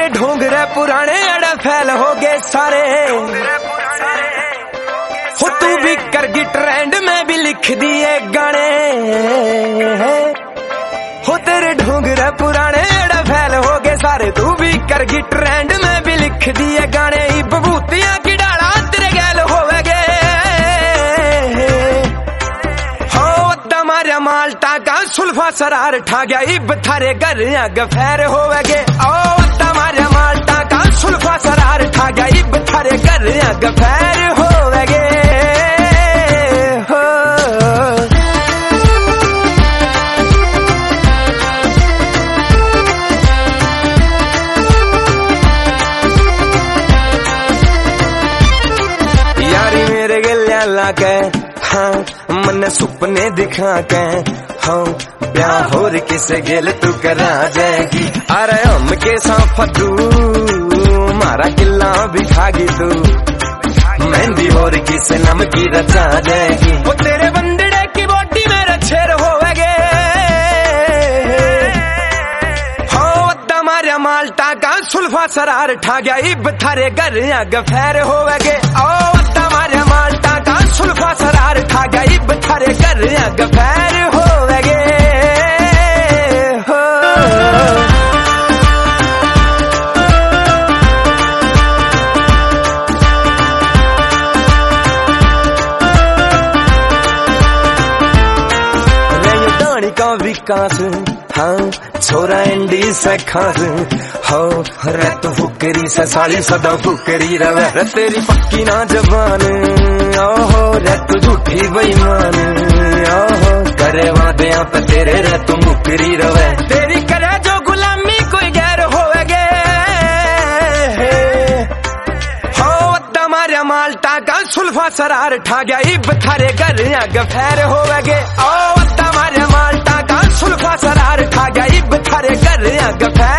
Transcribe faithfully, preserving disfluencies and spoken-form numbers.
तेरे ढोंगरे पुराने अड़ा फैल हो गए सारे। हो तू भी करगी ट्रेंड में भी लिख दिए गाने। हो तेरे ढोंगरे पुराने अड़ा फैल हो गए सारे। तू भी करगी ट्रेंड में भी लिख दिए गाने। बबूतियां की डाला तेरे गैल होवेगे। हो तमारा माल्टा का सुल्फा सरार ठा गया। इब थारे घर गफैर होवेगे। ओ तमारा माल्टा का सुल्फा सरार ठा गया। इब थारे घर गफैर होवेगे। हो यारी मेरे गलिया लाके हाँ मन सुपने दिखा के हाँ ब्याह होर किसे गेल तू करा जाएगी। अरे हम के साफतू मारा किला भी खागी तू। मेहंदी होर किसे नम की रचा जाएगी। वो तेरे बंदड़े की बॉडी में रछेर होवेगे। हो तमारा माल्टा का सुल्फा सरार ठा गया। इब थारे घर गफैर होवेगे। ओ तमारा माल्टा का सुल्फा सरार ठा गया। इब थारे घर गफैर होवेगे। हो का विकास हाँ छोरा एंडी से खास हो रत फुकरी से साली सदा फुकरी रवे। तेरी पक्की ना जबान ओहो रत झूठी बेईमान ओहो करे वादे पे तेरे रत मुकरी रवे। तेरी करे जो गुलामी कोई गैर होवेगे। हो तमारा माल्टा का सुल्फा सरार ठा गया। इब थारे घर गफैर होवेगे। ओ तमारा माल्टा का सुल्फा सरार ठा गया। इब थारे घर गफैर